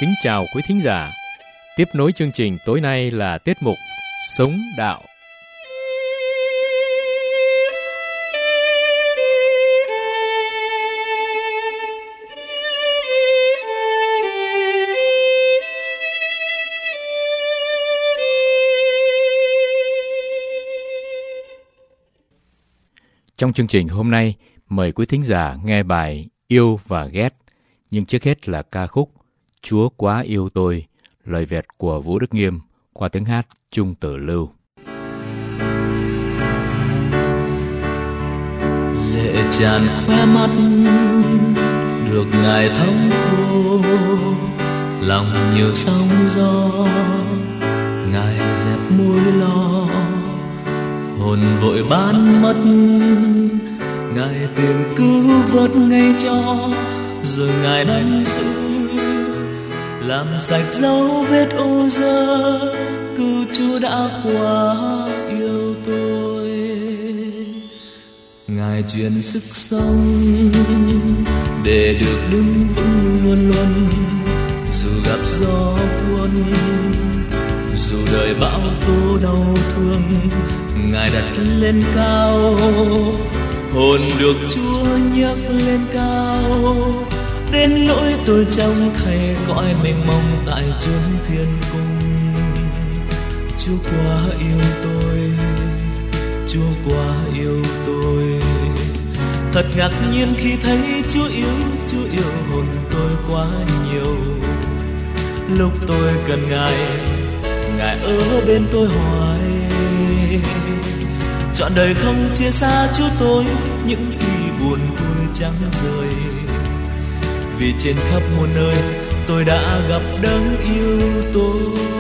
kính chào quý thính giả. Tiếp nối chương trình tối nay là tiết mục Sống Đạo. Trong chương trình hôm nay, mời quý thính giả nghe bài Yêu và Ghét. Nhưng trước hết là ca khúc Chúa Quá Yêu Tôi, lời Việt của Vũ Đức Nghiêm qua tiếng hát Trung Tử Lưu. Lệ tràn khóe mắt, được Ngài thấm khô, lòng nhiều sóng gió, Ngài dẹp môi lo, hồn vội bán mất, Ngài tìm cứu vớt ngay cho, rồi Ngài nắm giữ, làm sạch dấu vết ô dơ, cứu Chúa đã quá yêu tôi. Ngài truyền sức sống để được đứng vững luôn luôn, dù gặp gió cuốn, dù đời bão tố đau thương, Ngài đặt lên cao, hồn được Chúa nhấc lên cao, đến nỗi tôi trông thấy cõi mênh mông tại chốn thiên cung. Chúa quá yêu tôi, Chúa quá yêu tôi. Thật ngạc nhiên khi thấy Chúa yêu hồn tôi quá nhiều. Lúc tôi cần Ngài, Ngài ở bên tôi hoài. Trọn đời không chia xa Chúa tôi, những khi buồn vui chẳng rời. Vì trên khắp muôn nơi tôi đã gặp đấng yêu tôi.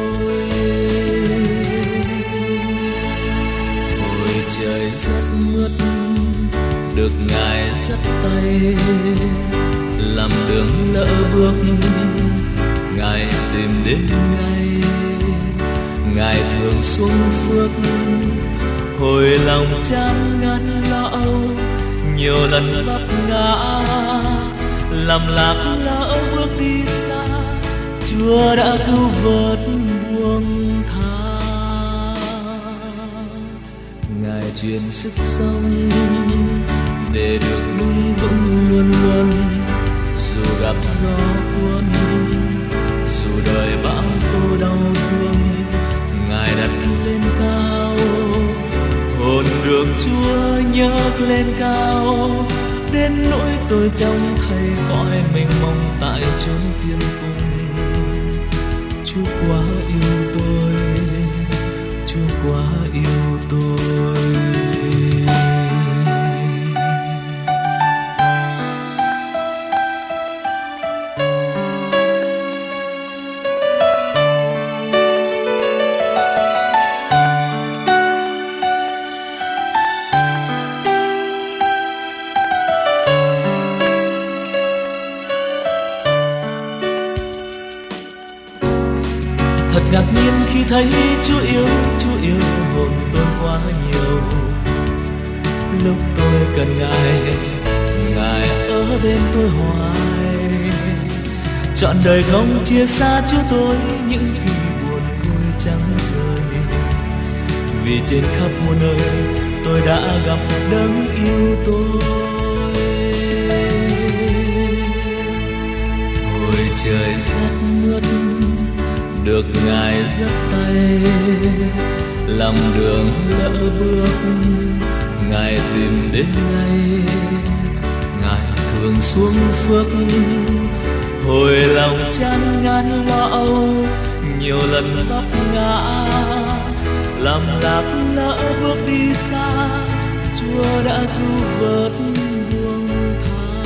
Hồi trời rất mướt, được Ngài dắt tay, làm đường lỡ bước, Ngài tìm đến ngay. Ngài thường xuống phước, hồi lòng chán ngán lo âu, nhiều lần vấp ngã, làm lạc lỡ bước đi xa. Chúa đã cứu vớt buông tha. Ngài truyền sức sống để được đứng vững luôn luôn, dù gặp gió cuốn, dù đời bão tố đau thương, Ngài đặt lên cao, hồn được Chúa nhấc lên cao, đến nỗi tôi trông thấy cõi mênh mông tại chốn thiên cung. Chúa quá yêu tôi, Chúa quá yêu tôi. Thật ngạc nhiên khi thấy Chúa yêu hồn tôi quá nhiều. Lúc tôi cần Ngài, Ngài ở bên tôi hoài. Trọn đời không chia xa Chúa tôi, những khi buồn vui chẳng rời. Vì trên khắp muôn nơi tôi đã gặp đấng yêu tôi. Hồi trời rất mướt, được Ngài dắt tay, làm đường lỡ bước, Ngài tìm đến ngay. Ngài thường xuống phước, hồi lòng chán ngán lo âu, nhiều lần vấp ngã, làm lạc lỡ bước đi xa. Chúa đã cứu vớt buông tha.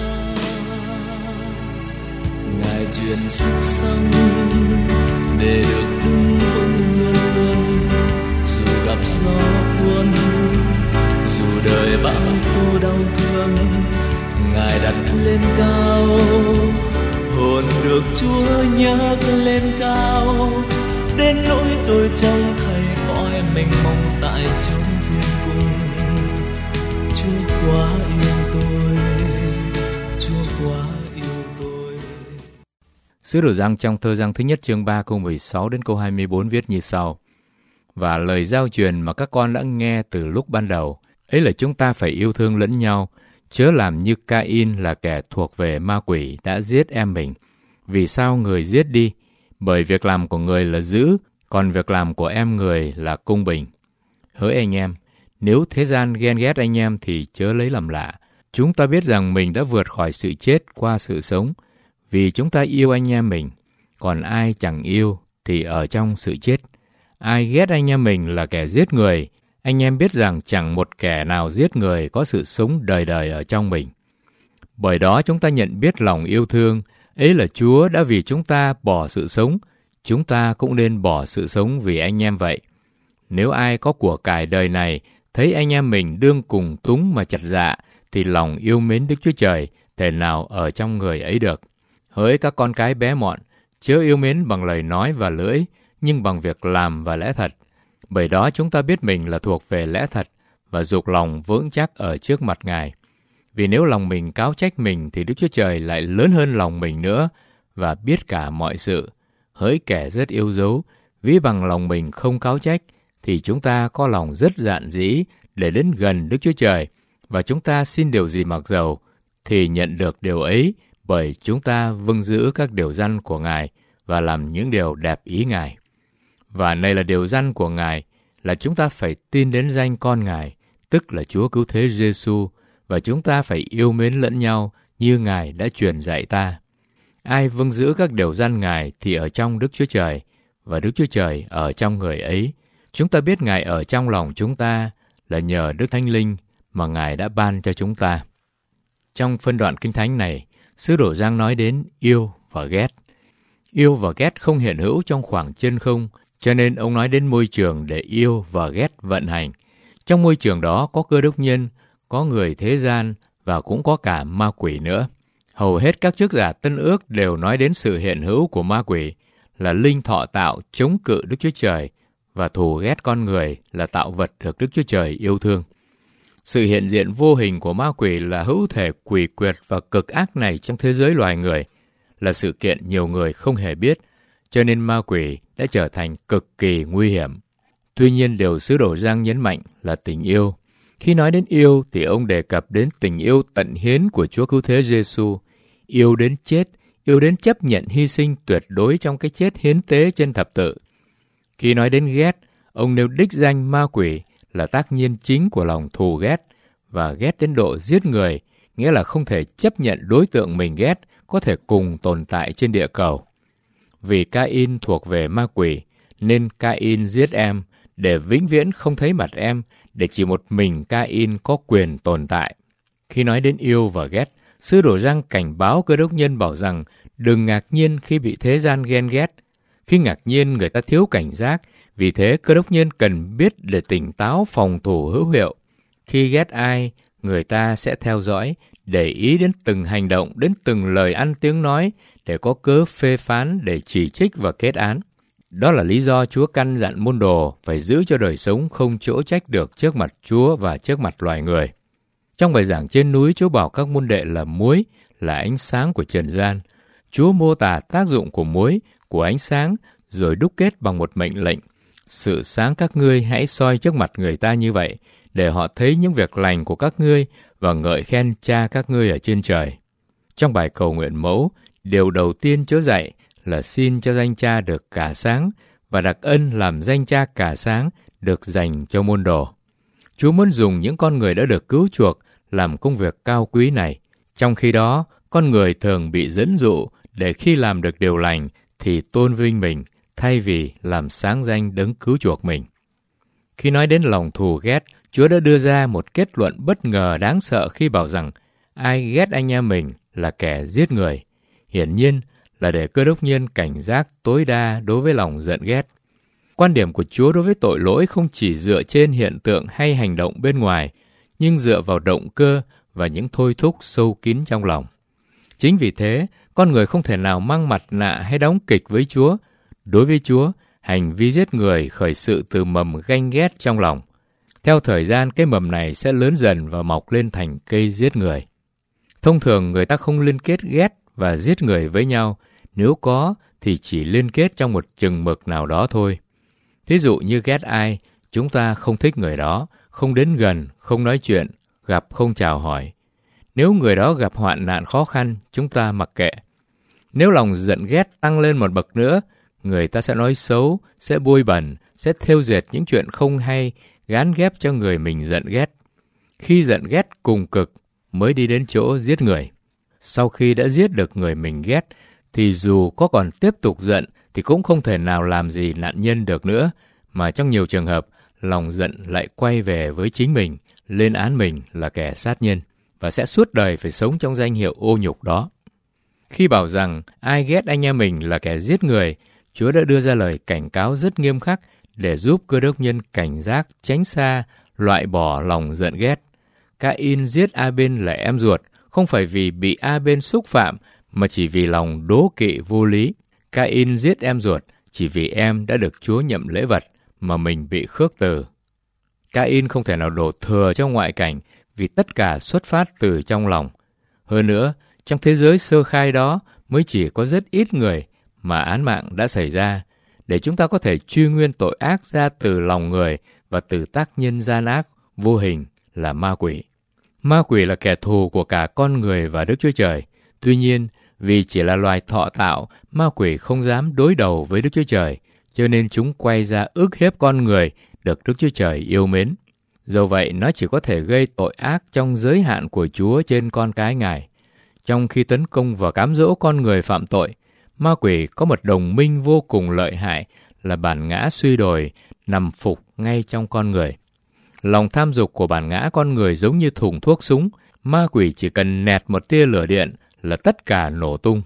Ngài truyền sức sống để được đứng vững luôn luôn, dù gặp gió cuốn, dù đời bão tố đau thương, Ngài đặt lên cao, hồn được Chúa nhấc lên cao, đến nỗi tôi trông thấy cõi mênh mông tại chốn thiên cung. Chúa quá yêu tôi, Chúa quá yêu tôi. Sứ đồ Giăng trong thơ Giăng thứ nhất chương 3 câu 16 đến câu 24 viết như sau: Và lời giao truyền mà các con đã nghe từ lúc ban đầu, ấy là chúng ta phải yêu thương lẫn nhau, chớ làm như Ca-in là kẻ thuộc về ma quỷ đã giết em mình. Vì sao người giết đi? Bởi việc làm của người là dữ, còn việc làm của em người là công bình. Hỡi anh em, nếu thế gian ghen ghét anh em thì chớ lấy làm lạ. Chúng ta biết rằng mình đã vượt khỏi sự chết qua sự sống, vì chúng ta yêu anh em mình. Còn ai chẳng yêu thì ở trong sự chết. Ai ghét anh em mình là kẻ giết người. Anh em biết rằng chẳng một kẻ nào giết người có sự sống đời đời ở trong mình. Bởi đó chúng ta nhận biết lòng yêu thương, ấy là Chúa đã vì chúng ta bỏ sự sống, chúng ta cũng nên bỏ sự sống vì anh em vậy. Nếu ai có của cải đời này, thấy anh em mình đương cùng túng mà chặt dạ, thì lòng yêu mến Đức Chúa Trời thể nào ở trong người ấy được. Hỡi các con cái bé mọn, chớ yêu mến bằng lời nói và lưỡi, nhưng bằng việc làm và lẽ thật. Bởi đó chúng ta biết mình là thuộc về lẽ thật và dục lòng vững chắc ở trước mặt Ngài. Vì nếu lòng mình cáo trách mình thì Đức Chúa Trời lại lớn hơn lòng mình nữa và biết cả mọi sự. Hỡi kẻ rất yêu dấu, ví bằng lòng mình không cáo trách, thì chúng ta có lòng rất dạn dĩ để đến gần Đức Chúa Trời, và chúng ta xin điều gì mặc dầu thì nhận được điều ấy, bởi chúng ta vâng giữ các điều răn của Ngài và làm những điều đẹp ý Ngài. Và này là điều răn của Ngài, là chúng ta phải tin đến danh con Ngài, tức là Chúa Cứu Thế Giê-xu, và chúng ta phải yêu mến lẫn nhau như Ngài đã truyền dạy ta. Ai vâng giữ các điều răn Ngài thì ở trong Đức Chúa Trời, và Đức Chúa Trời ở trong người ấy. Chúng ta biết Ngài ở trong lòng chúng ta là nhờ Đức Thánh Linh mà Ngài đã ban cho chúng ta. Trong phân đoạn Kinh Thánh này, sứ đồ Giăng nói đến yêu và ghét. Yêu và ghét không hiện hữu trong khoảng chân không, cho nên ông nói đến môi trường để yêu và ghét vận hành. Trong môi trường đó có cơ đốc nhân, có người thế gian và cũng có cả ma quỷ nữa. Hầu hết các chức giả Tân Ước đều nói đến sự hiện hữu của ma quỷ là linh thọ tạo chống cự Đức Chúa Trời và thù ghét con người là tạo vật được Đức Chúa Trời yêu thương. Sự hiện diện vô hình của ma quỷ là hữu thể quỷ quyệt và cực ác này trong thế giới loài người, là sự kiện nhiều người không hề biết, cho nên ma quỷ đã trở thành cực kỳ nguy hiểm. Tuy nhiên điều sứ đồ Giăng nhấn mạnh là tình yêu. Khi nói đến yêu thì ông đề cập đến tình yêu tận hiến của Chúa Cứu Thế Giê-xu, yêu đến chết, yêu đến chấp nhận hy sinh tuyệt đối trong cái chết hiến tế trên thập tự. Khi nói đến ghét, ông nêu đích danh ma quỷ là tác nhiên chính của lòng thù ghét, và ghét đến độ giết người, nghĩa là không thể chấp nhận đối tượng mình ghét có thể cùng tồn tại trên địa cầu. Vì Ca-in thuộc về ma quỷ, nên Ca-in giết em, để vĩnh viễn không thấy mặt em, để chỉ một mình Ca-in có quyền tồn tại. Khi nói đến yêu và ghét, sứ đồ Giăng cảnh báo cơ đốc nhân bảo rằng đừng ngạc nhiên khi bị thế gian ghen ghét. Khi ngạc nhiên người ta thiếu cảnh giác, vì thế cơ đốc nhân cần biết để tỉnh táo phòng thủ hữu hiệu. Khi ghét ai, người ta sẽ theo dõi, để ý đến từng hành động, đến từng lời ăn tiếng nói, để có cớ phê phán, để chỉ trích và kết án. Đó là lý do Chúa căn dặn môn đồ phải giữ cho đời sống không chỗ trách được trước mặt Chúa và trước mặt loài người. Trong bài giảng trên núi, Chúa bảo các môn đệ là muối, là ánh sáng của trần gian. Chúa mô tả tác dụng của muối, của ánh sáng, rồi đúc kết bằng một mệnh lệnh. Sự sáng các ngươi hãy soi trước mặt người ta như vậy, để họ thấy những việc lành của các ngươi và ngợi khen Cha các ngươi ở trên trời. Trong bài cầu nguyện mẫu, điều đầu tiên Chúa dạy là xin cho danh Cha được cả sáng và đặc ân làm danh Cha cả sáng được dành cho môn đồ. Chúa muốn dùng những con người đã được cứu chuộc làm công việc cao quý này. Trong khi đó, con người thường bị dẫn dụ để khi làm được điều lành thì tôn vinh mình thay vì làm sáng danh đấng cứu chuộc mình. Khi nói đến lòng thù ghét, Chúa đã đưa ra một kết luận bất ngờ đáng sợ khi bảo rằng ai ghét anh em mình là kẻ giết người. Hiển nhiên là để cơ đốc nhân cảnh giác tối đa đối với lòng giận ghét. Quan điểm của Chúa đối với tội lỗi không chỉ dựa trên hiện tượng hay hành động bên ngoài, nhưng dựa vào động cơ và những thôi thúc sâu kín trong lòng. Chính vì thế, con người không thể nào mang mặt nạ hay đóng kịch với Chúa. Đối với Chúa, hành vi giết người khởi sự từ mầm ganh ghét trong lòng. Theo thời gian, cái mầm này sẽ lớn dần và mọc lên thành cây giết người. Thông thường, người ta không liên kết ghét và giết người với nhau, Nếu có thì chỉ liên kết trong một chừng mực nào đó thôi. Thí dụ như ghét ai, chúng ta không thích người đó, không đến gần, không nói chuyện, gặp không chào hỏi. Nếu người đó gặp hoạn nạn khó khăn, chúng ta mặc kệ. Nếu lòng giận ghét tăng lên một bậc nữa, người ta sẽ nói xấu, sẽ bôi bẩn, sẽ thêu dệt những chuyện không hay, gán ghép cho người mình giận ghét. Khi giận ghét cùng cực mới đi đến chỗ giết người. Sau khi đã giết được người mình ghét, thì dù có còn tiếp tục giận thì cũng không thể nào làm gì nạn nhân được nữa, mà trong nhiều trường hợp, lòng giận lại quay về với chính mình, lên án mình là kẻ sát nhân, và sẽ suốt đời phải sống trong danh hiệu ô nhục đó. Khi bảo rằng ai ghét anh em mình là kẻ giết người, Chúa đã đưa ra lời cảnh cáo rất nghiêm khắc để giúp Cơ Đốc nhân cảnh giác, tránh xa, loại bỏ lòng giận ghét. Ca-in giết A-bên là em ruột, không phải vì bị A-bên xúc phạm, mà chỉ vì lòng đố kỵ vô lý. Ca-in giết em ruột chỉ vì em đã được Chúa nhậm lễ vật, mà mình bị khước từ. Ca-in không thể nào đổ thừa trong ngoại cảnh, vì tất cả xuất phát từ trong lòng. Hơn nữa, trong thế giới sơ khai đó mới chỉ có rất ít người mà án mạng đã xảy ra, để chúng ta có thể truy nguyên tội ác ra từ lòng người và từ tác nhân gian ác vô hình là ma quỷ. Ma quỷ là kẻ thù của cả con người và Đức Chúa Trời. Tuy nhiên, vì chỉ là loài thọ tạo, ma quỷ không dám đối đầu với Đức Chúa Trời, cho nên chúng quay ra ức hiếp con người được Đức Chúa Trời yêu mến. Dẫu vậy, nó chỉ có thể gây tội ác trong giới hạn của Chúa trên con cái Ngài. Trong khi tấn công và cám dỗ con người phạm tội, ma quỷ có một đồng minh vô cùng lợi hại là bản ngã suy đồi nằm phục ngay trong con người. Lòng tham dục của bản ngã con người giống như thùng thuốc súng, ma quỷ chỉ cần nẹt một tia lửa điện là tất cả nổ tung.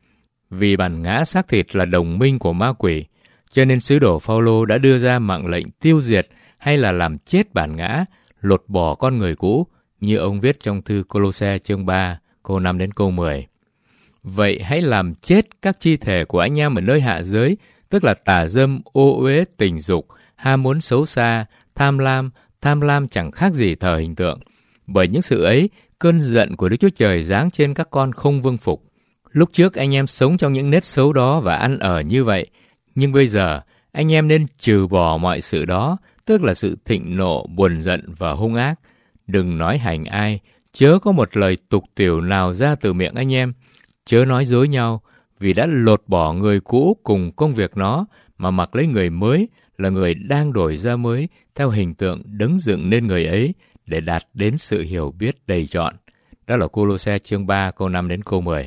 Vì bản ngã xác thịt là đồng minh của ma quỷ, cho nên sứ đồ Phao-lô đã đưa ra mạng lệnh tiêu diệt hay là làm chết bản ngã, lột bỏ con người cũ, như ông viết trong thư Cô-lô-se chương 3, câu 5 đến câu 10. Vậy hãy làm chết các chi thể của anh em ở nơi hạ giới, tức là tà dâm, ô uế, tình dục, ham muốn xấu xa, tham lam chẳng khác gì thờ hình tượng. Bởi những sự ấy, cơn giận của Đức Chúa Trời giáng trên các con không vâng phục. Lúc trước anh em sống trong những nết xấu đó và ăn ở như vậy, nhưng bây giờ anh em nên trừ bỏ mọi sự đó, tức là sự thịnh nộ, buồn giận và hung ác. Đừng nói hành ai, chớ có một lời tục tĩu nào ra từ miệng anh em, chớ nói dối nhau, vì đã lột bỏ người cũ cùng công việc nó, mà mặc lấy người mới là người đang đổi ra mới theo hình tượng đấng dựng nên người ấy để đạt đến sự hiểu biết đầy trọn. Đó là Cô-lô-se chương 3 câu 5 đến câu 10.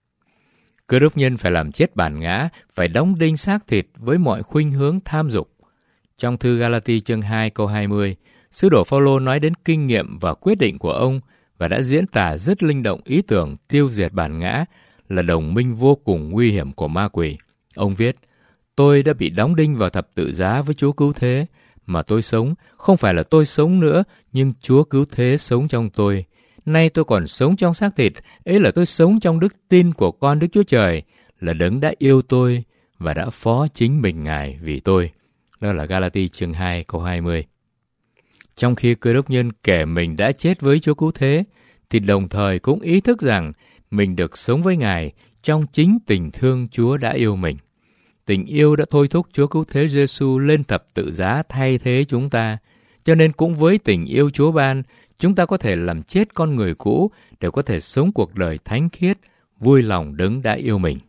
Cơ đốc nhân phải làm chết bản ngã, phải đóng đinh xác thịt với mọi khuynh hướng tham dục. Trong thư Ga-la-ti chương 2 câu 20, sứ đồ Phao-lô nói đến kinh nghiệm và quyết định của ông và đã diễn tả rất linh động ý tưởng tiêu diệt bản ngã là đồng minh vô cùng nguy hiểm của ma quỷ. Ông viết: Tôi đã bị đóng đinh vào thập tự giá với Chúa cứu thế, mà tôi sống, không phải là tôi sống nữa, nhưng Chúa cứu thế sống trong tôi. Nay tôi còn sống trong xác thịt, ấy là tôi sống trong đức tin của con Đức Chúa Trời, là đấng đã yêu tôi và đã phó chính mình Ngài vì tôi. Đó là Ga-la-ti chương 2 câu 20. Trong khi cơ đốc nhân kể mình đã chết với Chúa cứu thế, thì đồng thời cũng ý thức rằng mình được sống với Ngài trong chính tình thương Chúa đã yêu mình. Tình yêu đã thôi thúc Chúa cứu thế Giê-xu lên thập tự giá thay thế chúng ta, cho nên cũng với tình yêu Chúa ban, chúng ta có thể làm chết con người cũ để có thể sống cuộc đời thánh khiết, vui lòng đấng đã yêu mình.